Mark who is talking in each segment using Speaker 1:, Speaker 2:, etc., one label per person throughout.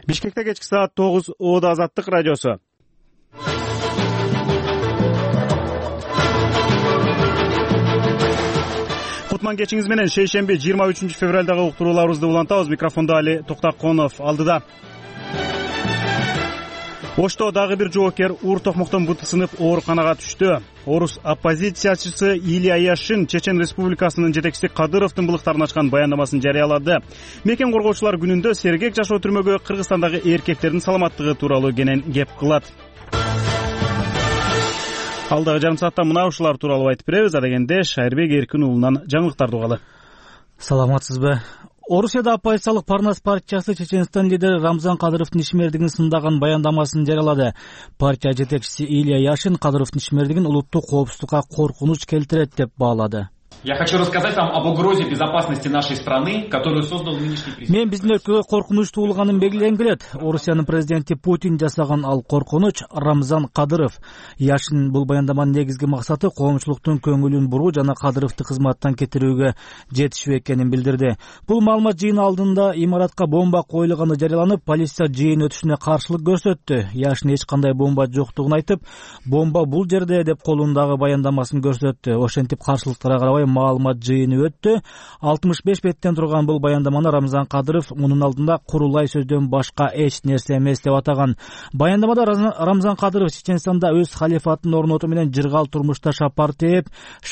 Speaker 1: Бишкекте кечки саат 9 Оодо Азаттык радиосу. Кутман кечиңиз менен шейшемби 23 февралдагы уктурууларыбызды улантабыз. Микрофондо Али Токтаконов алдыда. Ошто дагы бир жоокер уур токмоктон буту сынып ооруканага түштү. Орус оппозициячысы Илья Яшин Чечен Республикасынын жетекчиси Кадыровдун былыктарын ачкан баяндамасын жарыялады. Мекен коргоочулар күнүндө сергек жашоо түрмөгө Кыргызстандагы эркектердин саламаттыгы тууралуу кенен кеп кылат. Алдагы жарым саатта мына ушулар тууралуу айтып беребиз. Адегенде Шайырбек Эркин уулунан жаңылыктарды угалы.
Speaker 2: Саламатсызбы? Орусияда оппозициялык Парнас партиясы Чеченстан лидери Рамзан Кадыровдун ишмердигин сындаган баяндамасын жарыялады. Партия жетекчиси Илья Яшин Кадыровдун ишмердигин улуттук коопсуздукка коркунуч келтирет деп баалады.
Speaker 3: Я хочу рассказать вам об угрозе безопасности нашей страны, которую создал нынешний президент.
Speaker 2: Мен биздин өлкөгө коркунуч туулганын белгилегим келет. Орусиянын президенти Путин жасаган ал коркунуч Рамзан Кадыров. Яшин бул баяндаманын негизги максаты коомчулуктун көңүлүн буруу жана Кадыровду кызматтан кетирүүгө жетишүү экенин билдирди. Бул маалымат жыйын алдында имаратка бомба коюлганы жарыяланып, полиция жыйын өтүшүнө каршылык көрсөттү. Яшин эч кандай бомба жоктугун айтып, бомба бул жерде деп колундагы баяндамасын көрсөттү. Ошентип каршылыктарга карабай маалымат жыйыны өттү. 65 беттен турган бул баяндаманы Рамзан Кадыров мунун алдында курулай сөздөн башка эч нерсе эмес деп атаган. Баяндамада Рамзан Кадыров Чеченстанда өз халифатын орнотуу менен жыргал турмушта шапар тээп,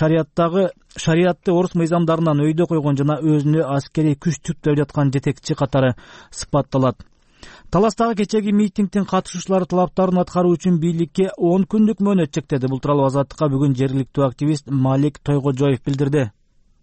Speaker 2: шариатты орус мыйзамдарынан өйдө койгон жана өзүнө аскерий күч жүктөп жаткан жетекчи катары сыпатталат. Таластагы кечеги митингдин катышуучулары талаптарын аткаруу үчүн бийликке 10 күндүк мөөнөт чектеди. Бул тууралуу Азаттыкка бүгүн жергиликтүү активист Малик Тойгожоев билдирди.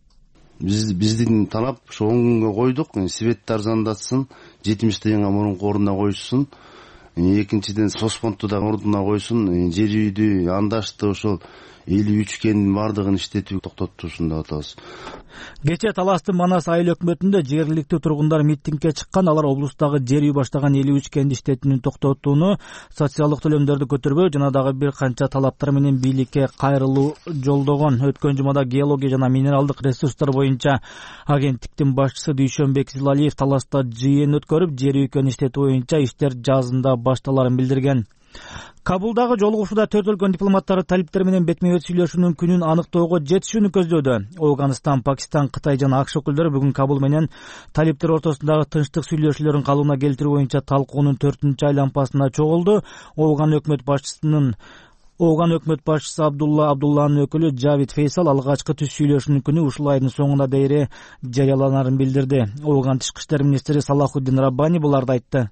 Speaker 4: Биздин талап ошо 10 күнгө койдук. Светти арзандатсын, 70 тыйынга мурунку ордуна койсун. Экинчиден Соспонту да ордуна койсун. Жер үйдү, андашты ошол 53 кендин бардыгын иштетүүгө токтотушун деп атабыз.
Speaker 2: Кече Таластын Манас айыл өкмөтүндө жергиликтүү тургундар митингге чыккан. Алар облустагы жер үй баштаган 53 кенди иштетүүнү токтотууну, социалдык төлөмдөрдү көтөрбөө жана дагы бир канча талаптар менен бийликке кайрылуу жолдогон. Өткөн жумада геология жана минералдык ресурстар боюнча агенттиктин башчысы Дүйшөнбек Зилалиев Таласта жыйын өткөрүп, жер үйкөнү иштетүү боюнча иштер жазында башталарын билдирген. Кабулдагы жолугушууда 4 өлкөнүн дипломаттары талиптер менен бетме-бет сүйлөшүүнүн күнүн аныктоого жетишүүнү көздөөдү. Афганистан, Пакистан, Кытай жана АКШ өкүлдөрү бүгүн Кабул менен талиптер ортосундагы тынчтык сүйлөшүүлөрүн калыбына келтирүү боюнча талкуунун 4-чү айланпасына чогулду. Афган өкмөт башчысы Абдулланын өкүлү Жавид Фейсал алгачкы түз сүйлөшүүнүн күнү ушул айдын соңуна дейре жарыяланарын билдирди. Афган тышкы иштер министри Салахуддин Раббани буларды айтты.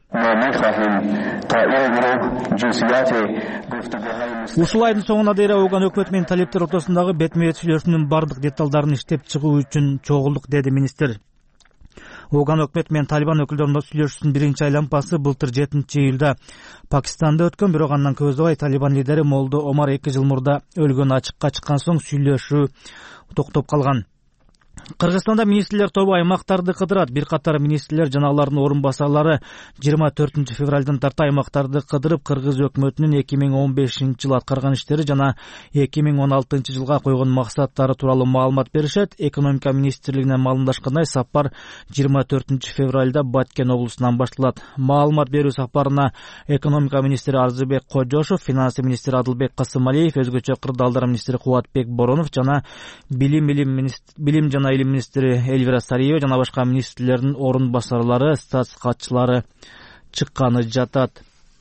Speaker 2: Ушул айдын соңуна дейре Афган өкмөтү менен талиптер ортосундагы бетме-бет сүйлөшүүнүн бардык деталдарын иштеп чыгуу үчүн чогулдук, деди министр. Афган өкмөтү менен Талибан өкүлдөрүнүн сүйлөшүүсүнүн 1-чи айланпасы былтыр 7-июлда Пакистанда өткөн, бирок андан көп өтпөй Талибан лидери Молдо Омар 2 жыл мурда өлгөн. Ачыкка чыккан соң сүйлөшүү токтоп калган. Кыргызстанда министрлер тобу аймактарды кыдырат. Бир катар министрлер жана алардын орун басарлары 24 февралдан тарта аймактарды кыдырып, Кыргыз өкмөтүнүн 2015-жылы аткарган иштери жана 2016-жылга койгон максаттары тууралуу маалымат беришет. Экономика министрлигинен маалымдашкандай, сапар 24 февралда Баткен облусунан башталат. Маалымат берүү сапарына экономика министри Арзыбек Кожошов, финансы министри Адылбек Касымалиев, өзгөчө кырдаалдар министри Кубатбек Боронов жана билим жана илим министри Эльвира Сариева жана башка министрлердин орун басарлары, статс катчылары чыкканы жатат.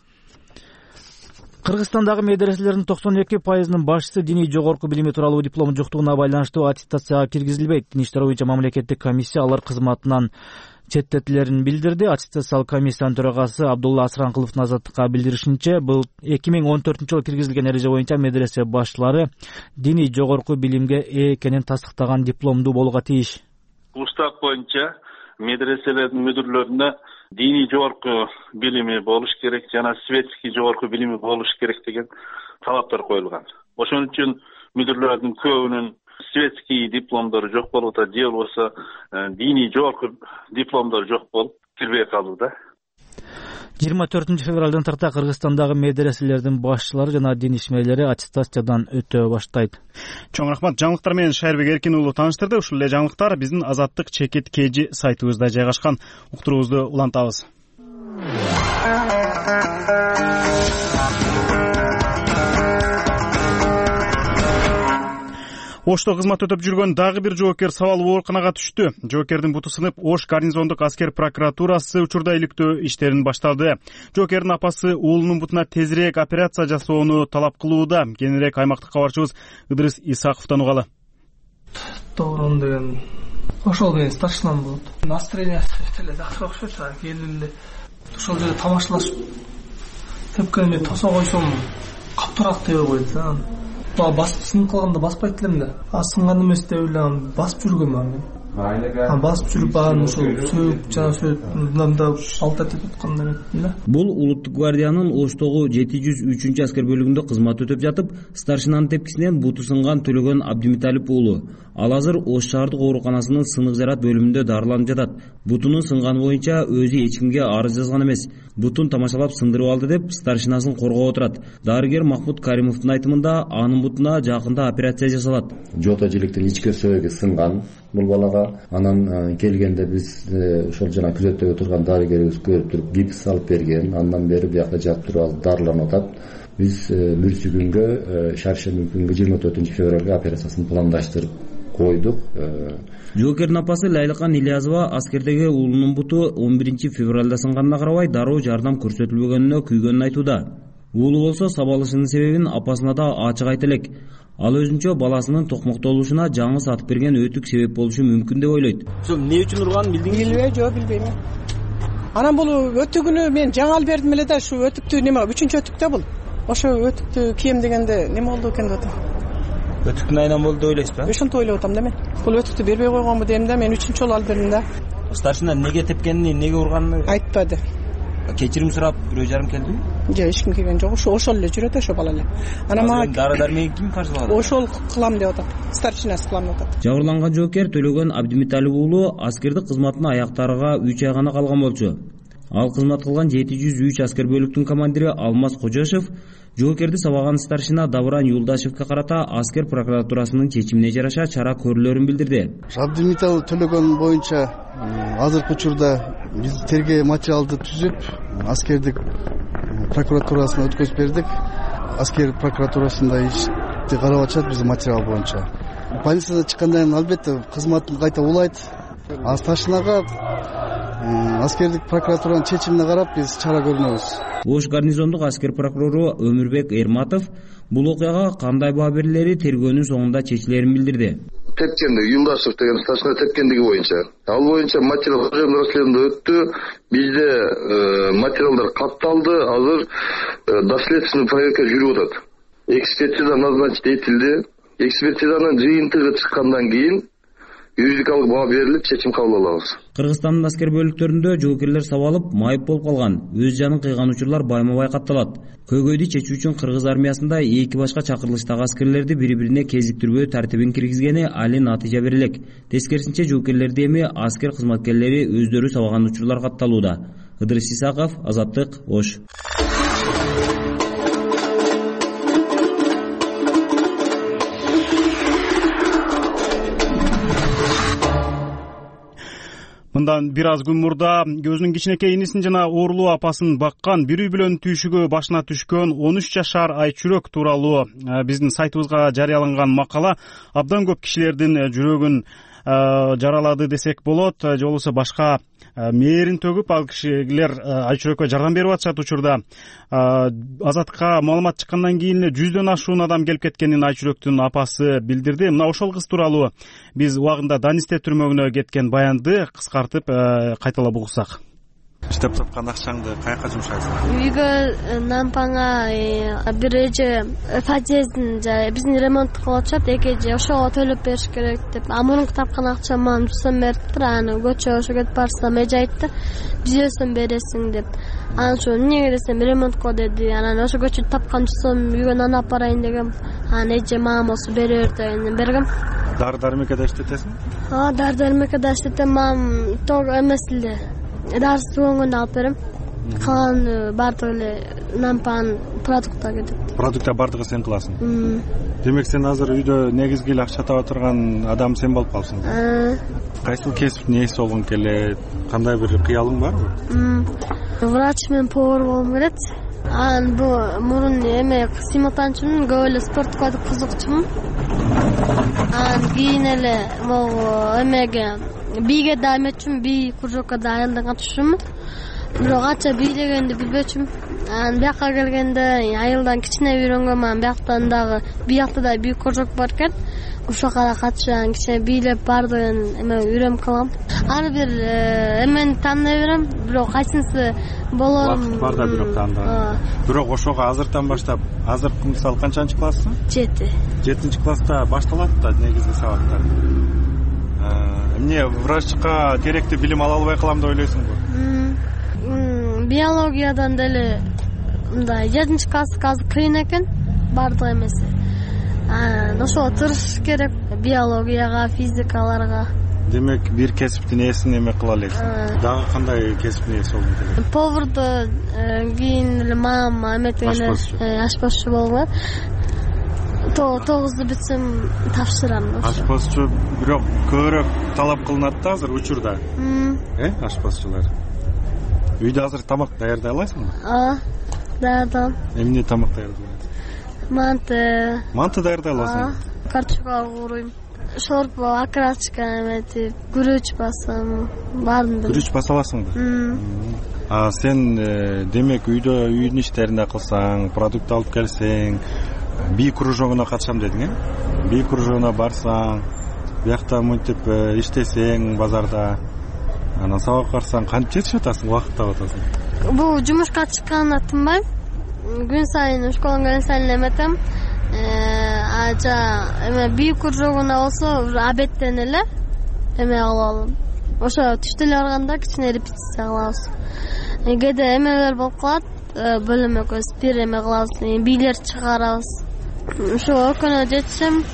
Speaker 2: Кыргызстандагы медреселердин 92%-нын башчысы диний жогорку билими тууралуу диплом жоктугуна байланыштуу аттестацияга киргизилбейт. Дин иштери боюнча мамлекеттик комиссия алар кызматынан четтетилерин билдирди. Аттестациялык комиссиянын төрагасы Абдулла Асранкуловдун Азаттыкка билдиришинче, бул 2014-жылы киргизилген эреже боюнча медресе башчылары диний жогорку билимге ээ экенин тастыктаган дипломдуу болууга тийиш.
Speaker 5: Устав боюнча медреселердин мүдүрлөрүнө диний жогорку билими болуш керек жана светский жогорку билими болуш керек деген талаптар коюлган. Ошон үчүн мүдүрлөрдүн көбүнүн светский дипломдору жок болуп атат, же болбосо диний жогорку дипломдор жок болуп кирбей калууда.
Speaker 2: 24 февралдан тарта Кыргызстандагы медреселердин башчылары жана дин ишмерлери аттестациядан өтө баштайт.
Speaker 1: Чоң рахмат. Жаңылыктар менен Шайырбек Эркин уулу тааныштырды. Ушул эле жаңылыктар биздин Азаттык чекит кежи сайтыбызда жайгашкан. Уктуруубузду улантабыз. Ошто кызмат өтөп жүргөн дагы бир жоокер сабалуу ооруканага түштү. Жоокердин буту сынып, Ош гарнизондук аскер прокуратурасы учурда иликтөө иштерин баштады. Жоокердин апасы уулунун бутуна тезирээк операция жасоону талап кылууда. Кененирээк аймактык кабарчыбыз Ыдырыс Исаковдон угалы.
Speaker 6: Тоорон деген ошол менен старшинам болот. Настроениясы деле жакшы окшойт. Келип эле ошол жерде тамашалашып тепкенме тосо койсом каптыраак тебе койт. Сынып калганда баспайт элем да. Сынган эмес деп эле басып жүргөм аны. Басып жүрүп анан ошол сөөк жана мында алта этип атканда эметтим да.
Speaker 7: Бул Улуттук гвардиянын Оштогу 703 аскер бөлүгүндө кызмат өтөп жатып, старшинанын тепкисинен буту сынган Төлөгөн Абдимиталип уулу. Ал азыр Ош шаардык ооруканасынын сынык жарат бөлүмүндө дарыланып жатат. Бутунун сынганы боюнча өзү эч кимге арыз жазган эмес. Бутун тамашалап сындырып алды деп старшинасын коргоп отурат. Дарыгер Махмуд Каримовдун айтымында анын бутуна жакында операция жасалат.
Speaker 8: Жота жиликтин ички сөөгү сынган бул балага. Анан келгенде биз ошол жана күзөттөгө турган дарыгерибиз көрүп туруп гипс салып берген. Андан бери биякта жатып туруп дарыланып атат. Биз бүрсү күнгө шаршемби күнгө 24 февралга операциясын пландаштырып койдук.
Speaker 7: Жоокердин апасы Лайлыкан Ильязова аскердеги уулунун буту 11 февралда сынганына карабай дароо жардам көрсөтүлбөгөнүнө күйгөнүн айтууда. Уулу болсо сабалышынын себебин апасына да ачык айта элек. Ал өзүнчө баласынын токмоктолушуна жаңы сатып берген өтүк себеп болушу мүмкүн деп ойлойт.
Speaker 9: Ошо эмне үчүн урганын билдиңизби?
Speaker 10: Билбейм, жок билбейм. Анан бул өтүгүнү мен жаңы алып бердим эле да, ушу өтүктү неме, 3-өтүк да бул. Ошо өтүктү кийем дегенде неме болду экен деп атам.
Speaker 9: Өтүктүн айынан болду деп ойлойсузбу?
Speaker 10: Ошонтип ойлоп атам да мен. Бул өтүктү бербей койгонбу дейм да, мен 3-чү жолу алып бердим да.
Speaker 9: Старшина эмнеге тепкенин, эмнеге урганын
Speaker 10: айтпады.
Speaker 9: Кечирим сурап бирөө жарым келдиби?
Speaker 10: Жок, эч ким келген жок. Ошол эле жүрөт ошо бала эле.
Speaker 9: Анан мага дары дармек ким каршылады?
Speaker 10: Ошол кылам деп атат. Старшинасы кылам деп атат.
Speaker 7: Жабырланган жоокер Төлөгөн Абдимиталип уулу аскердик кызматын аяктарга 3 ай гана калган болчу. Ал кызмат кылган 703 аскер бөлүктүн командири Алмаз Кожошев жоокерди сабаган старшина Давран Юлдашевке карата аскер прокуратурасынын чечимине жараша чара көрүлөрүн билдирди.
Speaker 11: Абдимиталип Төлөгөн боюнча азыркы учурда биз тергөө материалды түзүп, аскердик прокуратурасына өткөзүп бердик. Аскер прокуратурасында ишти карап атышат биздин материал боюнча. Полициядан чыккандан кийин албетте кызматын кайта улайт. А старшинага аскердик прокуратуранын чечимине карап биз чара көрүнөбүз.
Speaker 7: Ош гарнизондук аскер прокурору Өмүрбек Эрматов бул окуяга кандай баа берилери тергөөнүн соңунда чечилерин билдирди.
Speaker 12: Тепкендиги Юлдашев деген старшина тепкендиги боюнча. Ал боюнча материал расследование өттү. Бизде материалдар катталды. Азыр доследственный проверка жүрүп атат. Экспертиза назначить этилди. Экспертизанын жыйынтыгы чыккандан кийин юридикалык баа берилип чечим кабыл алабыз.
Speaker 7: Кыргызстандын аскер бөлүктөрүндө жоокерлер сабалып, майып болуп калган. Өз жанын кыйган учурлар байма-бай катталат. Көйгөйдү чечүү үчүн кыргыз армиясында эки башка чакырылыштагы аскерлерди бири-бирине кезиктирбөө тартибин киргизгени али натыйжа берилек. Тескерисинче жоокерлерди эми аскер кызматкерлери өздөрү сабаган учурлар катталууда. Ыдырыс Исаков, Азаттык, Ош.
Speaker 1: Мындан бир аз күн мурда өзүнүн кичинекей инисин жана оорулуу апасын баккан бир үй бүлөнүн түйшүгү башына түшкөн 13 жашар Айчүрөк тууралуу биздин сайтыбызга жарыяланган макала абдан көп кишилердин жүрөгүн жаралады десек болот, же болбосо башка мээрин төгүп ал кишилер Айчүрөккө жардам берип атышат учурда. Азатка маалымат чыккандан кийин 100дөн ашуун адам келип кеткенин Айчүрөктүн апасы билдирди. Мына ошол кыз тууралуу биз убагында Данисте түрмөгүнө кеткен баянды кыскартып кайталап угсак.
Speaker 13: Иштеп тапкан акчаңды каяка жумшайсың?
Speaker 14: Үйгө нампаңа бир эже подъездин биздин ремонт кылып атышат, эки эже ошого төлөп бериш керек деп. Мурунку тапкан акчам мага 100 сом бериптир. Аны көчөгө ошо кетип барсам эже айтты, 100 сом бересиң деп. Анан ошо эмнеге десем ремонтко деди. Анан ошо көчөдө тапкан 100 сом үйгө нан алып барайын дегем. Анан эже мага болсо бере бер дегенден бергем.
Speaker 13: Дары-дармекеде иштетесиң?
Speaker 14: Дары-дармекеде иштетем. Мам тог эмес эле. Дарсы болгондо алып берем. Калган баардыгы эле нампан продуктка кетет.
Speaker 13: продукта бардыгы сен кыласың. Демек сен азыр үйдө негизги эле акча таба турган адам сен болуп калсың. Кайсыл кесиптин ээси болгуң келет? Кандай бир кыялың барбы?
Speaker 14: Врач менен повар болгум келет. Анан бул мурун эме симултанчымын, көп эле спортко кызыкчумун. Анан кийин эле могу эмеге бийге да эметчүмүн, бий кружокко да айылдан катышчумун. Бирок кача бий дегенди билбечүмүн. Анан бияка келгенде айылдан кичине үйрөнгөм, анан бияктан дагы биякта да бий кружок бар экен. Ошока да катышам, кичине бийлеп бардыгын эме үйрөнүп калгам. Ар бир эмени тааный берем, бирок кайсынысы болорун
Speaker 13: бар да бирок таанда. Бирок ошого азыртан баштап, азыр мисалы канчанчы классың? 7-чи класста башталат да негизги сабактар. Эмне врачка керектүү билим ала албай калам деп ойлойсуңбу?
Speaker 14: Биологиядан деле мындай 7-чи класс азыр кыйын экен, бардык эмеси. Ошого тырышыш керек, биологияга, физикаларга.
Speaker 13: Демек бир кесиптин ээсин эме кыла элексиң. Дагы кандай кесиптин ээси болуң керек?
Speaker 14: Поварду кийин эле мама эметкен ашпазчы болгон. 9 бүтсөм тапшырам.
Speaker 13: Ашпазчы бирок көбүрөөк талап кылынат да азыр учурда. Ашпазчылар. Үйдө азыр тамак даярдай аласыңбы?
Speaker 14: Даярдайм.
Speaker 13: Эмне тамак даярдайсың? Манты даярдай аласың?
Speaker 14: Картошка кууруйм. Шорпо, окраска эметип, күрүч басам, баарын билем.
Speaker 13: Күрүч баса аласыңбы? Сен демек үйдүн иштерине кылсаң, продукт алып келсең, бий кружогуна катышам дедің, бий кружогуна барсаң, биякта мынтип иштесең базарда, анан сабак барсаң, кантип жетишип атасың, убакыт таап атасың?
Speaker 14: Бул жумушка чыкканына тынбайм. Күн сайын школага келген сайын эметем. Эме бий кружогуна болсо обедтен эле эме кылалым. Ошо түштө эле барганда кичине репетиция кылабыз. Кээде эмелер болуп калат, бөлүм экөөбүз бир эме кылабыз, бийлер чыгарабыз. Ошо экөөнө жетишем.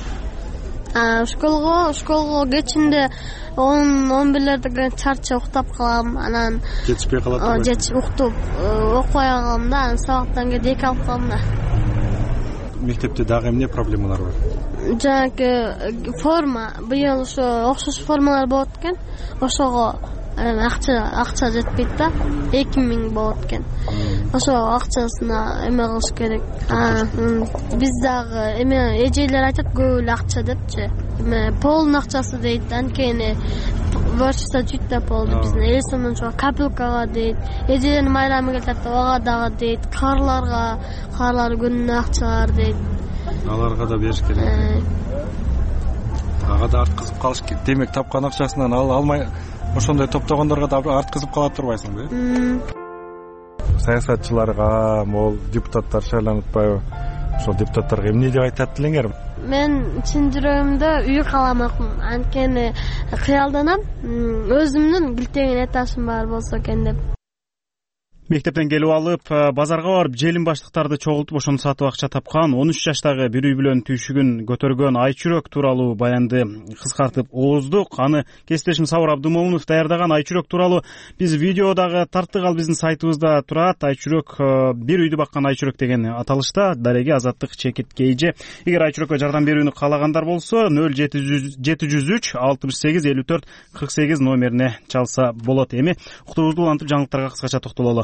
Speaker 14: Школго кечинде 10-11лерде чарчап уктап калам, анан
Speaker 13: жетишпей калат.
Speaker 14: Уктуп окуй калам да, анан сабактан кийин 2 алып калам да.
Speaker 13: Мектепте дагы эмне проблемалар бар?
Speaker 14: Жанагы форма, быйыл ошо окшош формалар болот экен. Ошого акча жетпейт да, 2000 болот экен. Ошо акчасына эме кылыш керек. Биз дагы эме эжелер айтат көп эле акча депчи. Эме полн акчасы дейт, анткени вырчта чүттө болду биздин эл сонун чоң капелкага дейт. Эжелердин майрамы келет, ага дагы дейт. Карлар күнүнө акчалар дейт.
Speaker 13: Аларга да бериш керек. Ага да арткызып калыш керек. Демек тапкан акчасынан алмай ошондой топтогондорго да арткызып кала турбайсыңбы? Саясатчыларга, могул депутаттар шайланып атпайбы? Ошол депутаттарга эмне деп айтат элеңер?
Speaker 14: Мен чын жүрөгүмдө үй каламакмын. Анткени кыялданам, өзүмдүн билтеген этажым бар болсо экен деп.
Speaker 1: Мектептен келип алып, базарга барып, желим баштыктарды чогултуп ошону сатып акча тапкан 13 жаштагы бир үй бүлөнүн түйшүгүн көтөргөн Айчүрөк тууралуу баянды кыскартып ооздук. Аны кесиптешим Сабыр Абдымолунов даярдаган. Айчүрөк тууралуу биз видеодагы тарттык, ал биздин сайтыбызда турат. Айчүрөк бир үйдү баккан Айчүрөк деген аталышта. Дареги Азаттык Чекит Кейже. Эгер Айчүрөккө жардам берүүнү каалагандар болсо 0703 68 54 48 номерине чалса болот. Эми уктуубузду улантып жаңылыктарга кыскача токтололу.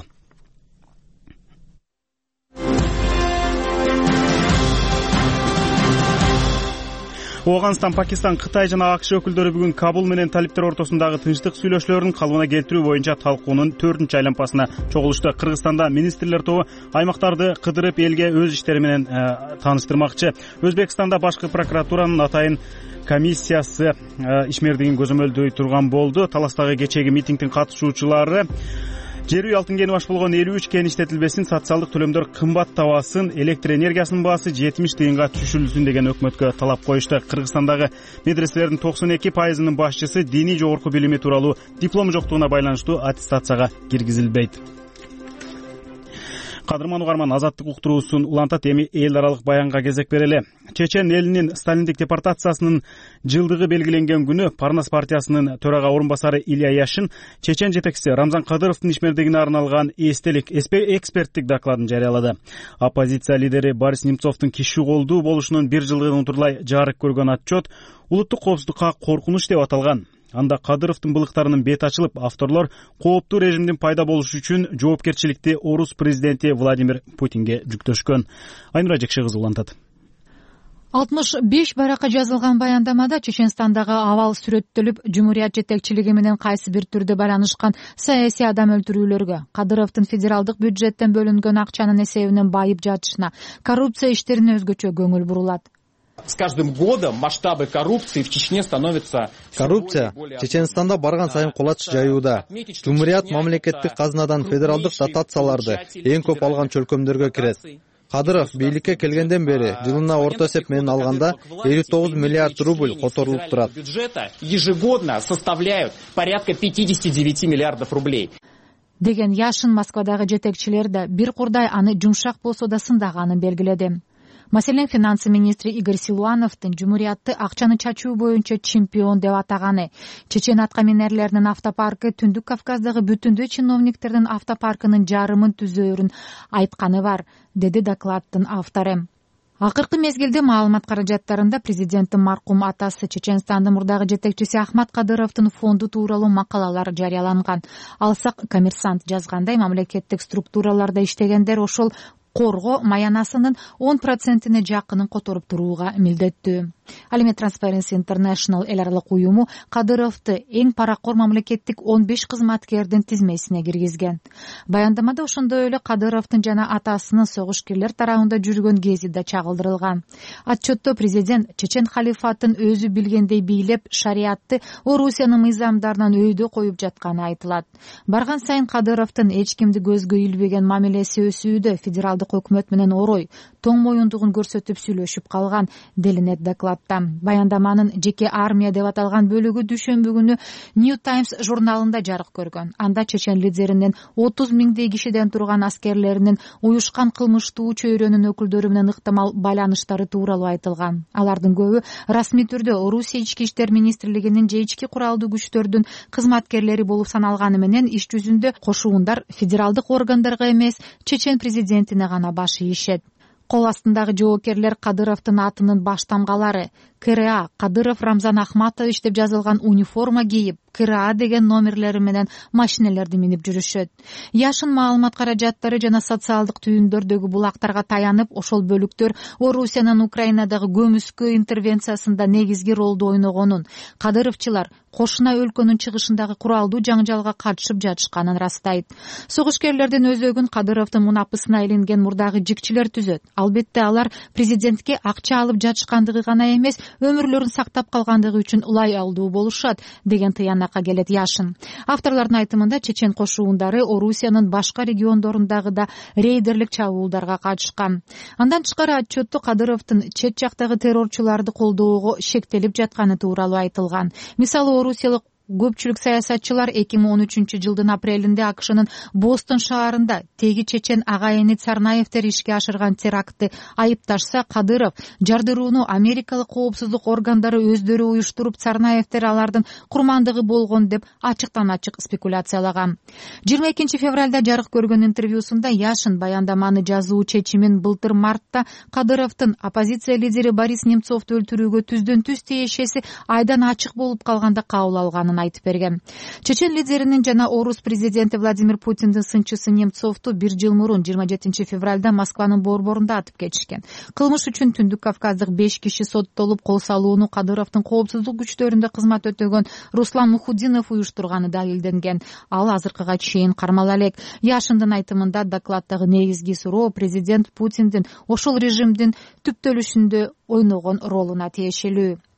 Speaker 1: Афганистан, Пакистан, Кытай жана АКШ өкүлдөрү бүгүн Кабул менен талиптер ортосундагы тынчтык сүйлөшүүлөрүн калыбына келтирүү боюнча талкуунун 4-чү айланпасына чогулушту. Кыргызстанда министрлер тобу аймактарды кыдырып элге өз иштери менен тааныштырмакчы. Өзбекстанда башкы прокуратуранын атайын комиссиясы ишмердигин көзөмөлдөй турган болду. Таластагы кечеги митингдин катышуучулары жер үй алтын кени баш болгон 53 кен иштетилбесин, социалдык төлөмдөр кымбаттабасын, электр энергиясынын баасы 70 тыйынга түшүрүлсүн деген өкмөткө талап коюшту. Кыргызстандагы медреселердин 92%-нын башчысы диний жогорку билими тууралуу диплому жоктугуна байланыштуу аттестацияга киргизилбейт. Кадырман угарман, Азаттык уктуруусун улантат. Эми эл аралык баянга кезек берели. Чечен элинин сталиндик депортациясынын жылдыгы белгиленген күнү Парнас партиясынын төрага орун басары Илья Яшин чечен жетекчиси Рамзан Кадыровдун ишмердигине арналган эстелик эксперттик докладын жарыялады. Оппозиция лидери Борис Немцовдун киши колдуу болушунун 1 жылдыгын утурлай жарык көргөн отчет улуттук коопсуздукка коркунуч деп аталган. Анда Кадыровдун былыктарынын бети ачылып, авторлор кооптуу режимдин пайда болушу үчүн жоопкерчиликти орус президенти Владимир Путинге жүктөшкөн. Айнура Жекшекызы улантат.
Speaker 15: 65 баракка жазылган баяндамада Чеченстандагы абал сүрөттөлүп, жумурият жетекчилиги менен кайсы бир түрдө байланышкан саясий адам өлтүрүүлөргө, Кадыровдун федералдык бюджеттен бөлүнгөн акчанын эсебинен байып жатышына, коррупция иштерине өзгөчө көңүл бурулат.
Speaker 16: С каждым годом масштабы коррупции в Чечне становятся...
Speaker 17: Коррупция Чеченстанда барган сайын кулач жаюуда. Жумурият мамлекеттик казынадан федералдык дотацияларды эң көп алган чөлкөмдөргө кирет. Кадыров бийликке келгенден бери жылына орто эсеп менен алганда 59 миллиард рубль которулуп турат.
Speaker 16: Бюджета ежегодно составляют порядка 59 миллиардов рублей.
Speaker 15: Деген Яшин Москвадагы жетекчилер да бир курдай аны жумшак болсо да сындаганын белгиледи. Маселен, финансы министри Игорь Силуановдун жумуриятты акчаны чачуу боюнча чемпион деп атаганы, чечен аткаминерлеринин автопаркы Түндүк Кавказдагы бүтүндөй чиновниктердин автопаркынын жарымын түзөөрүн айтканы бар, деди докладдын автору. Акыркы мезгилде маалымат каражаттарында президенттин маркум атасы Чеченстандын мурдагы жетекчиси Ахмат Кадыровдун фонду тууралуу макалалар жарыяланган. Алсак, Коммерсант жазгандай, мамлекеттик структураларда иштегендер ошол корго маянасынын 10%-ине жакынын которуп турууга милдеттүү. Ал эми Transparency International эл аралык уюму Кадыровду эң паракор мамлекеттик 15 кызматкердин тизмесине киргизген. Баяндамада ошондой эле Кадыровдун жана атасынын согушкерлер тарабында жүргөн кези да чагылдырылган. Отчетто президент чечен халифатын өзү билгендей бийлеп, шариатты Орусиянын мыйзамдарынан өйдө коюп жатканы айтылат. Барган сайын Кадыровдун эч кимди көзгө илбеген мамилеси өсүүдө, федералдык өкмөт менен орой, тоң моюндугун көрсөтүп сүйлөшүп калган, делинет докладта. Баяндаманын жеке армия деп аталган бөлүгү дүйшөмбү күнү New Times журналында жарык көргөн. Анда чечен лидеринин 30 миңдей кишиден турган аскерлеринин уюшкан кылмыштуу чөйрөнүн өкүлдөрү менен ыктымал байланыштары тууралуу айтылган. Алардын көбү расмий түрдө Орусия ички иштер министрлигинин же ички куралдуу күчтөрдүн кызматкерлери болуп саналганы менен иш жүзүндө кошуундар федералдык органдарга эмес, чечен президентине гана баш ийишет. Кол астындагы жоокерлер Кадыровдун атынын баш тамгалары КРА Кадыров Рамзан Ахматович деп жазылган униформа кийип, КРА деген номерлери менен машинелерди минип жүрүшөт. Яшын маалымат каражаттары жана социалдык түйүндөрдөгү булактарга таянып, ошол бөлүктөр Орусиянын Украинадагы көмүскө интервенциясында негизги ролду ойногонун, Кадыровчулар кошуна өлкөнүн чыгышындагы куралдуу жаңжалга катышып жатышканын растайт. Согушкерлердин өзөгүн Кадыровдун мунапысына илинген мурдагы жикчилер түзөт. Албетте алар президентке акча алып жатышкандыгы гана эмес, өмүрлөрүн сактап калгандыгы үчүн ылай алдуу болушат, деген тыянакка келет Яшин. Авторлордун айтымында чечен кошуундары Орусиянын башка региондорундагы да рейдерлик чабуулдарга катышкан. Андан тышкары отчетто Кадыровдун чет жактагы террорчуларды колдоого шектелип жатканы тууралуу айтылган. Мисалы, орусиялык көпчүлүк саясатчылар 2013 жылдын апрелинде АКШнын Бостон шаарында теги чечен агайыны Царнаевдер ишке ашырган терактты айыпташса, Кадыров жардырууну америкалык коопсуздук органдары өздөрү уюштуруп, Царнаевдер алардын курмандыгы болгон деп ачыктан ачык спекуляциялаган. 22 февралда жарык көргөн интервьюсунда Яшин баяндаманы жазуу чечимин былтыр мартта Кадыровдун оппозиция лидери Борис Немцовду өлтүрүүгө түздөн түз тиешеси айдан ачык болуп калганда кабыл алганын айтып берген. Чечен лидеринин жана орус президенти Владимир Путиндин сынчысы Немцовду 1 жыл мурун 27 февралда Москванын борборунда атып кетишкен. Кылмыш үчүн Түндүк Кавказдык 5 киши соттолуп, кол салууну Кадыровдун коопсуздук күчтөрүндө кызмат өтөгөн Руслан Мухуддинов уюштурганы далилденген. Ал азыркыга чейин кармала элек. Яшындын айтымында докладдагы негизги суроо президент Путиндин ошол режимдин түптөлүшүндө ойногон ролуна тиешелүү.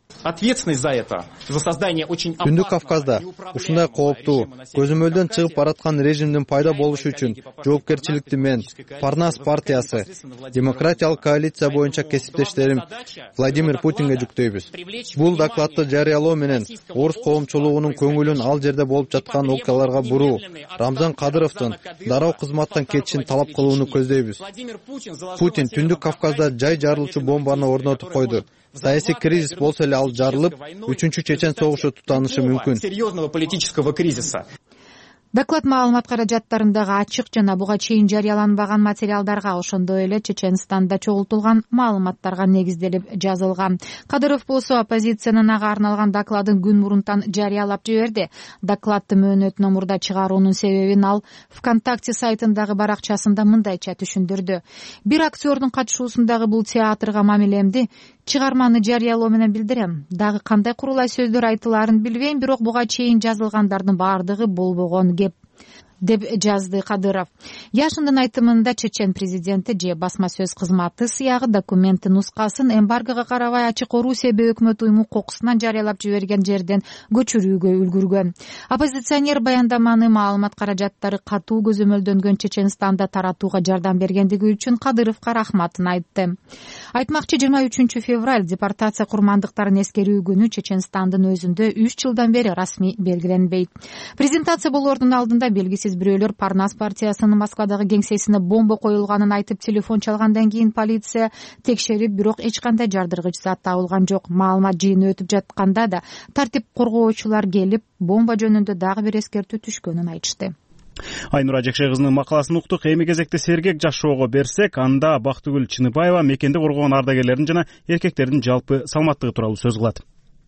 Speaker 16: Ответственность за это, за создание очень опасного.
Speaker 17: Түндүк Кавказда ушундай кооптуу, көзөмөлдөн чыгып бараткан режимдин пайда болушу үчүн жоопкерчиликти мен Парнас партиясы, демократиялык коалиция боюнча кесиптештерим Владимир Путинге жүктөйбүз. Бул докладты жарыялоо менен орус коомчулугунун көңүлүн ал жерде болуп жаткан окуяларга буруу, Рамзан Кадыровдун дароо кызматтан кетишин талап кылууну көздөйбүз. Путин Түндүк Кавказда жай жарылуучу бомбаны орнотуп койду. Саясий кризис болсо эле ал жарылып, 3-чү чечен согушу тутанышы мүмкүн.
Speaker 16: Серьезного политического кризиса.
Speaker 15: Доклад маалымат каражаттарындагы ачык жана буга чейин жарыяланбаган материалдарга, ошондой эле Чеченстанда чогултулган маалыматтарга негизделип жазылган. Кадыров болсо оппозициянын ага арналган докладын күн мурунтан жарыялап жиберди. Докладты мөөнөтүнөн мурда чыгаруунун себебин ал ВКонтакте сайтындагы баракчасында мындайча түшүндүрдү. Бир актёрдун катышуусундагы бул театрга мамилемди чыгарманы жарыялоо менен билдирем. Дагы кандай курулай сөздөр айтылаарын билбейм, бирок буга чейин жазылгандардын баардыгы болбогон кеп, деп жазды Кадыров. Яшындын айтымында Чечен президенти же басма сөз кызматы сыягы документтин нускасын эмбаргога карабай ачык Орусия өкмөт уюму кокусунан жарыялап жиберген жерден көчүрүүгө үлгүргөн. Оппозиционер баяндаманы маалымат каражаттары катуу көзөмөлдөнгөн Чеченстанда таратууга жардам бергендиги үчүн Кадыровго рахматын айтты. Айтмакчы 23 февраль депортация курмандыктарын эскерүү күнү Чеченстандын өзүндө 3 жылдан бери расмий белгиленбейт. Презентация болоордун алдында белгисиз бирөөлөр Парнас партиясынын Москвадагы кеңсесине бомба коюлганын айтып телефон чалгандан кийин полиция текшерип, бирок эч кандай жардыргыч зат табылган жок. Маалымат жыйыны өтүп жатканда да тартип коргоочулар келип, бомба жөнүндө дагы бир эскертүү түшкөнүн айтышты.
Speaker 1: Айнура Жекшей кызынын макаласын уктук. Эми кезекте сергек жашоого берсек, анда Бактыгүл Чыныбаева мекенди коргогон ардагерлердин жана эркектердин жалпы саламаттыгы тууралуу сөз кылат.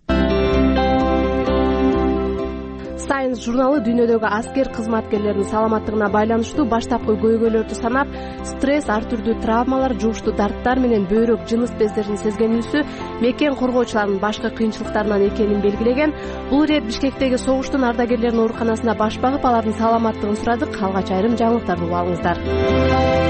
Speaker 18: Science журналы дүйнөдөгү аскер кызматкерлеринин саламаттыгына байланыштуу баштапкы көйгөйлөрдү санап, стресс, ар түрдүү травмалар, жугуштуу дарттар менен бөйрөк, жыныс бездерин сезгенүүсү мекен коргоочулардын башкы кыйынчылыктарынан экенин белгилеген. Бул ирет Бишкектеги согуштун ардагерлеринин ооруканасына баш багып, алардын саламаттыгын сурадык. Алгач айрым жаңылыктарды угуп алыңыздар.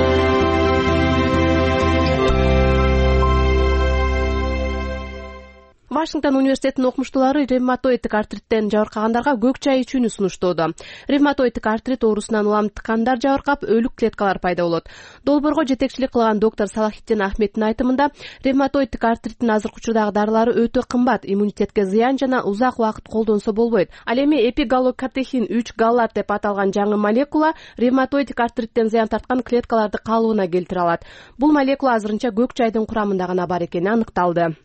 Speaker 18: Вашингтон университетинин окумуштуулары ревматоиддик артриттен жабыркагандарга көк чай ичүүнү сунуштоодо. Ревматоиддик артрит оорусунан улам ткандар жабыркап, өлүк клеткалар пайда болот. Долбоорго жетекчилик кылган доктор Салахитдин Ахметтин айтымында, ревматоиддик артриттин азыркы учурдагы дарылары өтө кымбат, иммунитетке зыян жана узак убакыт колдонсо болбойт. Ал эми эпигаллокатехин 3 галлар деп аталган жаңы молекула ревматоиддик артриттен зыян тарткан клеткаларды калыбына келтире алат. Бул молекула азырынча көк чайдын курамында гана бар экени аныкталды.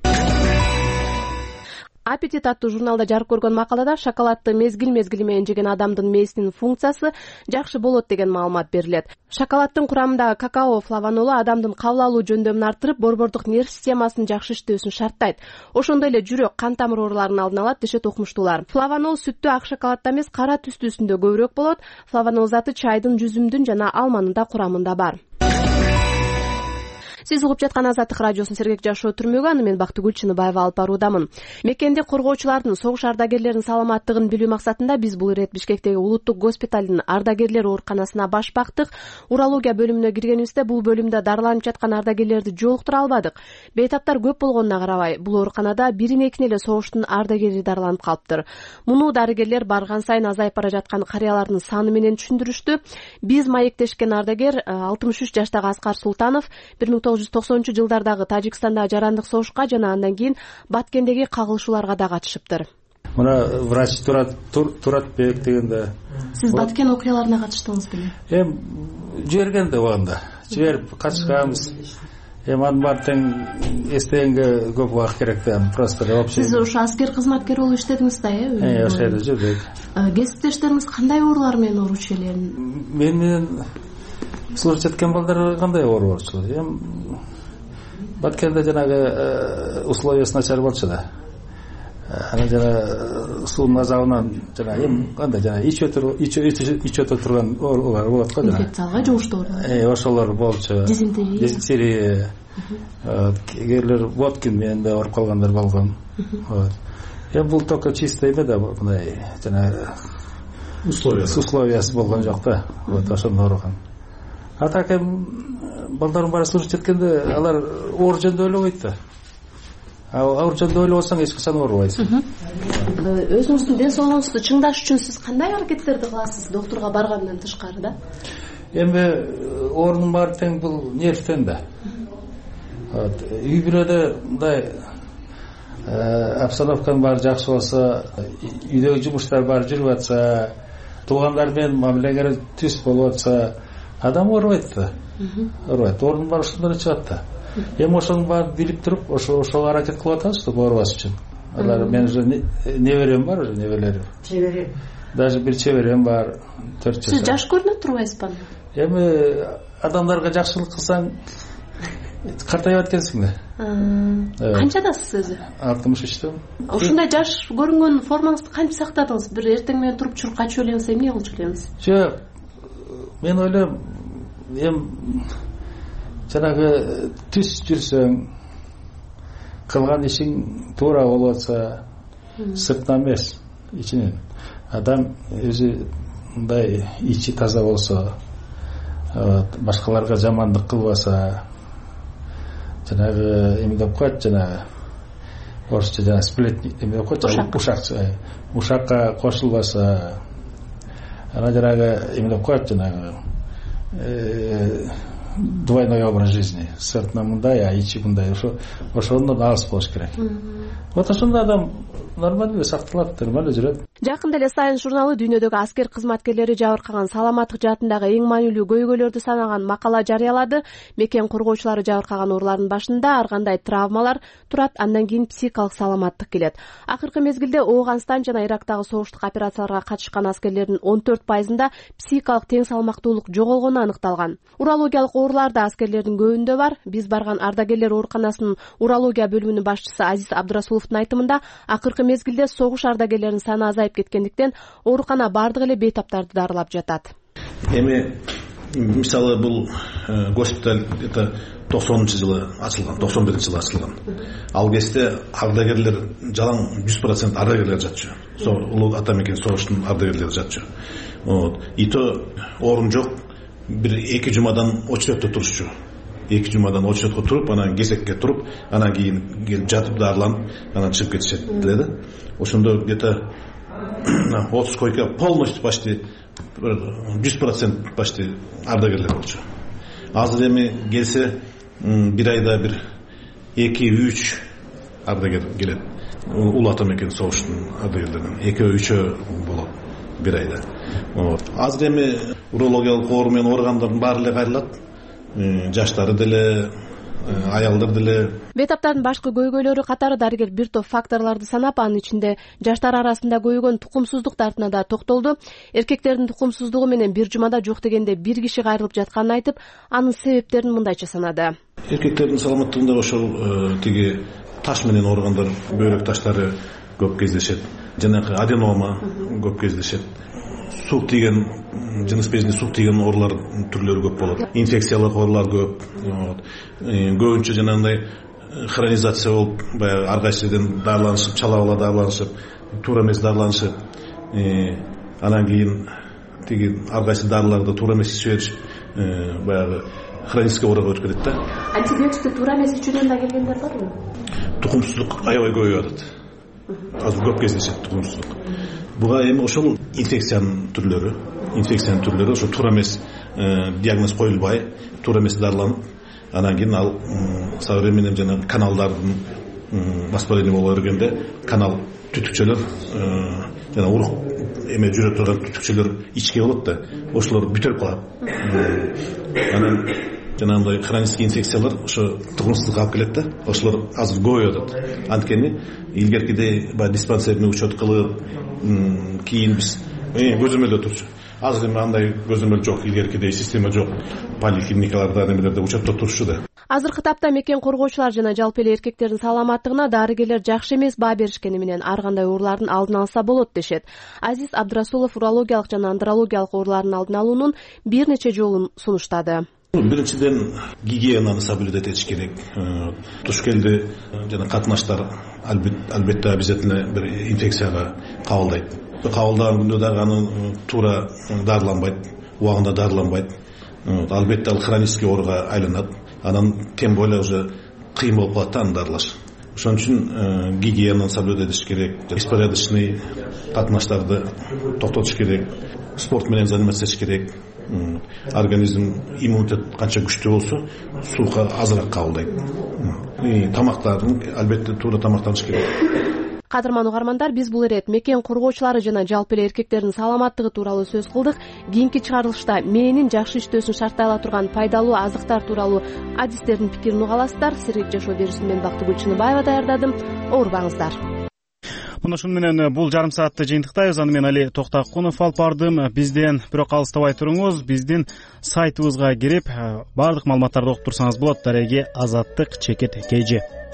Speaker 18: Аппетит аттуу журналда жарык көргөн макалада шоколадты мезгил менен жеген адамдын мээсинин функциясы жакшы болот деген маалымат берилет. Шоколаддын курамындагы какао флавонолу адамдын кабыл алуу жөндөмүн арттырып, борбордук нерв системасынын жакшы иштөөсүн шарттайт. Ошондой эле жүрөк, кан тамыр ооруларынын алдын алат, дешет окумуштуулар. Флавонол сүттө ак шоколадда эмес, кара түстүүсүндө көбүрөөк болот. Флавонол заты чайдын, жүзүмдүн жана алманын да курамында бар. Сиз угуп жаткан Азаттык радиосунун сергек жашоо түрмөгү, аны мен Бактыгүл Чыныбаева алып баруудамын. Мекенди коргоочулардын, согуш ардагерлеринин саламаттыгын билүү максатында биз бул ирет Бишкектеги улуттук госпиталдын ардагерлер ооруканасына баш бактык. Урология бөлүмүнө киргенибизде бул бөлүмдө дарыланып жаткан ардагерлерди жолуктура албадык. Бейтаптар көп болгонуна карабай, бул ооруканада бирин-экин эле согуштун ардагери дарыланып калыптыр. Муну дарыгерлер барган сайын азайып бара жаткан карыялардын саны менен түшүндүрүштү. Биз маектешкен ардагер 63 жаштагы Аскар Султанов 1990-жылдардагы Тажикстандагы жарандык согушка жана андан кийин Баткендеги кагылышууларга да катышыптыр.
Speaker 19: Мына врач Туратбек дегенде.
Speaker 18: Сиз Баткен окуяларына катыштыңыз беле?
Speaker 19: Жибергенде убагында. Жиберип катышканбыз. Анын баары тең эстегенге көп убакыт керек да. Просто вообще.
Speaker 18: Сиз ошо аскер кызматкер болуп иштедиңиз да, э?
Speaker 19: Ошо жерде жүрдүк.
Speaker 18: Кесиптештериңиз кандай оорулар менен ооруучу эле?
Speaker 19: Мен менен служить эткен балдар кандай оору болчу? Баткенде жанагы условиясы начар болчу да. Анан жана суунун азабынан жана кандай жана ичө турган оорулар болот го жана.
Speaker 18: Инфекциялык жугуштуу оору.
Speaker 19: Ошолор болчу. Дизентерия. Кээрлер Воткин менен да ооруп калгандар болгон. Бул только чисто эме да мындай жана условиясы болгон жок да. Ошондо ооруган. А так балдардын баары служить эткенде алар оор жөнүндө ойлобойт да. ауыр жөнүндө ойлоп алсаң эч качан оорубайсың.
Speaker 18: Өзүңүздүн ден соолугуңузду чыңдаш үчүн сиз кандай аракеттерди кыласыз доктурга баргандан тышкары да?
Speaker 19: Эми оорунун баары тең бул нервтен да. Үй бүлөдө мындай обстановканын баары жакшы болсо, үйдөгү жумуштар баары жүрүп атса, туугандар менен мамилеңер түз болуп атса, адам оорубайт да. Оорубайт. Оорунун баары ушундан чыгат да. Эми ошонун баарын билип туруп, ошого аракет кылып атабыз, чтобы оорубаш үчүн. Алар мен уже неберем бар, уже небелерим. Чеберем. Даже бир чеберем бар, 4 жаш.
Speaker 18: Сиз жаш көрүнүп турбайсызбы?
Speaker 19: Эми адамдарга жакшылык кылсаң картайып эткенсиң да.
Speaker 18: Канчадасыз өзү?
Speaker 19: 63-тө.
Speaker 18: Ушундай жаш көрүнгөн формаңызды кантип сактадыңыз? Бир эртең менен туруп чуркка качып элеңиз, эмне кылчу элеңиз?
Speaker 19: Жок. Мен ойлойм, жанагы түз жүрсөң, кылган ишиң туура болуп атса, сыртынан эмес, ичинен. Адам өзү мындай ичи таза болсо, башкаларга жамандык кылбаса, жанагы эме деп коет, жанагы орусча жанагы сплетник эме деп коет, ушакка кошулбаса, ана жанагы эме деп коет, жанагы двойной образ жизни. Сыртынан мындай, а ичи мындай. Ошондон алыс болуш керек. Вот ошондо адам нормально сакталат, нормально жүрөт.
Speaker 18: Жакында эле Science журналы дүйнөдөгү аскер кызматкерлери жабыркаган саламаттык жаатындагы эң маанилүү көйгөйлөрдү санаган макала жарыялады. Мекен коргоочулары жабыркаган оорулардын башында ар кандай травмалар турат, андан кийин психикалык саламаттык келет. Акыркы мезгилде Ооганстан жана Ирактагы согуштук операцияларга катышкан аскерлердин 14%-ында психикалык тең салмактуулук жоголгону аныкталган. Урологиялык оорулар да аскерлердин көбүндө бар. Биз барган ардагерлер ооруканасынын урология бөлүмүнүн башчысы Азиз Абдрасуловдун айтымында, акыркы мезгилде согуш ардагерлеринин саны азайып кеткендиктен оорукана бардык эле бейтаптарды дарылап жатат.
Speaker 20: Эми мисалы бул госпиталь это 90-жылы ачылган, 91-жылы ачылган. Ал кезде ардагерлер жалаң 100% ардагерлер жатчу. Улуу ата мекен согуштун ардагерлери жатчу. И то орун жок. Бир 2 жумадан очередте турушчу. 2 жумадан очередке туруп, анан кезекке туруп, анан кийин келип жатып дарыланып, анан чыгып кетишет да. Ошондо где-то 30 койка полностью почти 100% почти ардагерлер болчу. Азыр эми келсе бир айда бир 2-3 ардагер келет. Улуу ата мекен согуштун ардагерлеринен 2-3 болот бир айда. Азыр эми урологиялык оору менен ооругандардын баары эле кайрылат. Жаштары деле, аялдар деле.
Speaker 18: Бейтаптардын башкы көйгөйлөрү катары дарыгер бир топ факторлорду санап, анын ичинде жаштар арасында көйгөн тукумсуздук тартына да токтолду. Эркектердин тукумсуздугу менен бир жумада жок дегенде бир киши кайрылып жатканын айтып, анын себептерин мындайча санады.
Speaker 20: Эркектердин саламаттыгында ошол тиги таш менен ооругандар, бөйрөк таштары көп кездешет. Жанагы аденома көп кездешет. Сук тиген, жыныс безине сук тиген оорулар түрлөрү көп болот. Инфекциялык оорулар көп. Көбүнчө жанагындай хронизация болуп, баягы ар кайсы жерден дарыланышып, чала дарыланышып, туура эмес дарыланышып, анан кийин тиги ар кайсы дарыларды туура эмес ичип бериш, баягы хронический ооруга өтүп кетет да.
Speaker 18: Антибиотикти туура эмес ичүүдөн да келгендер барбы?
Speaker 20: Тукумсуздук аябай көбөйүп атат. Азыр көп кездешет тукумсуздук. Буга эми ошол инфекциянын түрлөрү ошо туура эмес диагноз коюлбай, туура эмес дарыланып, анан кийин ал современный жана каналдардын воспаление боло бергенде канал түтүкчөлөр жана урук эме жүрө турган түтүкчөлөр ичке болот да, ошолор бүтүрүп калат. Анан жанагындай хронический инфекциялар ошо тукумсуздукка алып келет да, ошолор азыр көбөйүп атат. Анткени илгеркидей диспансерный учет кылып, кийин биз көзөмөлдө турчу. Азыр эми андай көзөмөл жок, илгеркидей система жок. Поликлиникаларда немелерде учетто турчу да.
Speaker 18: Азыркы тапта мекен коргоочулар жана жалпы эле эркектердин саламаттыгына дарыгерлер жакшы эмес баа беришкени менен ар кандай оорулардын алдын алса болот дешет. Азиз Абдрасулов урологиялык жана андрологиялык оорулардын алдын алуунун бир нече жолун сунуштады.
Speaker 20: Биринчиден гигиенаны соблюдать этиш керек. Туш келди жана катнаштар албетте обязательно бир инфекцияга кабылдайт. Кабылдаган күндө дагы аны туура дарыланбайт, убагында дарыланбайт. Албетте ал хронический ооруга айланат. Анан тем более уже кыйын болуп калат да аны дарылаш. ошон үчүн гигиенаны соблюдать этиш керек, беспорядочный катнаштарды токтотуш керек, спорт менен заниматься этиш керек. Организм иммунитет канча күчтүү болсо сууга азыраак кабылдайт. Тамактарын албетте туура тамактаныш керек.
Speaker 18: Кадырман угармандар, биз бул ирет мекен коргоочулары жана жалпы эле эркектердин саламаттыгы тууралуу сөз кылдык. Кийинки чыгарылышта мээнин жакшы иштөөсүн шартай ала турган пайдалуу азыктар тууралуу адистердин пикирин уга аласыздар. Сергек жашоо берүүсүн мен Бактыгүл Чыныбаева даярдадым. Оорубаңыздар.
Speaker 1: Мына ушуну менен бул жарым саатты жыйынтыктайбыз. Аны мен Али Токтакунов алып бардым. Бизден бирок алыстабай туруңуз. Биздин сайтыбызга кирип, баардык маалыматтарды окуп турсаңыз болот. Дареги Азаттык /KG